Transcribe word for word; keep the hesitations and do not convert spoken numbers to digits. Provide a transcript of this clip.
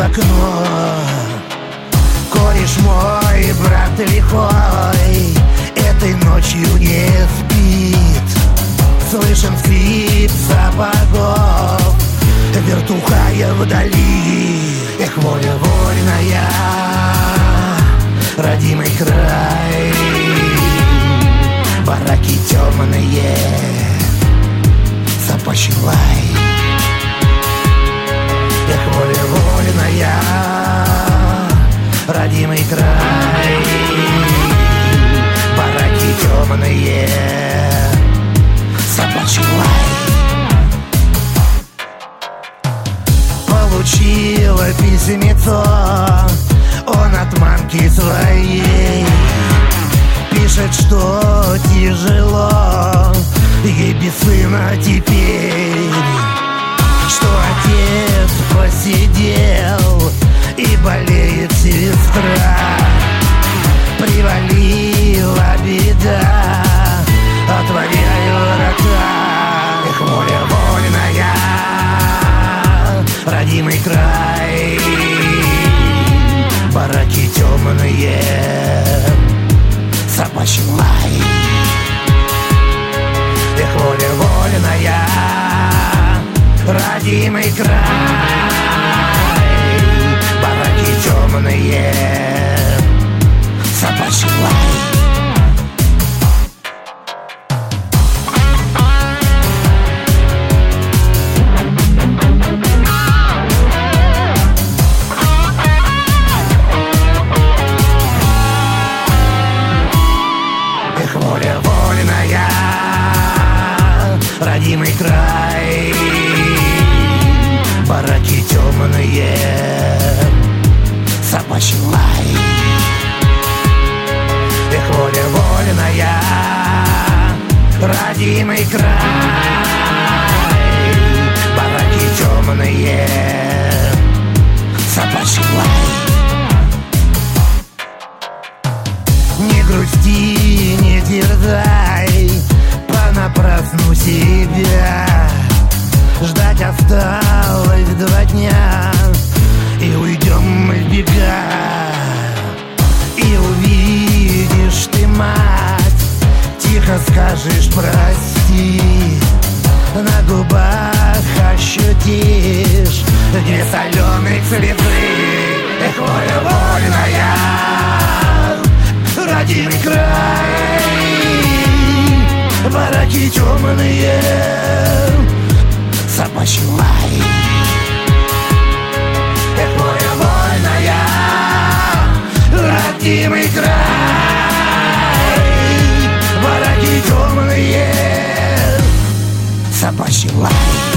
окно. Кореш мой, брат лихой, этой ночью не спит. Слышен скрип сапогов, вертухая вдали. Эх, воля вольная, родимый край, бараки темные, собачий лай. Эх, воля вольная, родимый край, бараки темные, собачий лай. Получила письмецо он от мамки своей. Пишет, что тяжело ей без сына теперь, что отец посидел и болеет сестра. Привалила беда, отворяй врата. Эх, воля вольная, родимый край, бараки темные, собачий лай. Эх, воля вольная, родимый край, бараки темные, собачий лай. Воля вольная, родимый край, бараки темные, собачий лай. Эх, воля вольная, родимый край, бараки темные, собачий лай. Не грусти, не терзай понапрасну себя. Ждать осталось два дня, и уйдем в бега. И увидишь ты мать, тихо скажешь прости. На губах ощутишь две соленых слезы. Эх, воля вольная, родимый край, бараки темные, собачий лай. Эх, воля вольная, родимый край, бараки темные, собачий лай.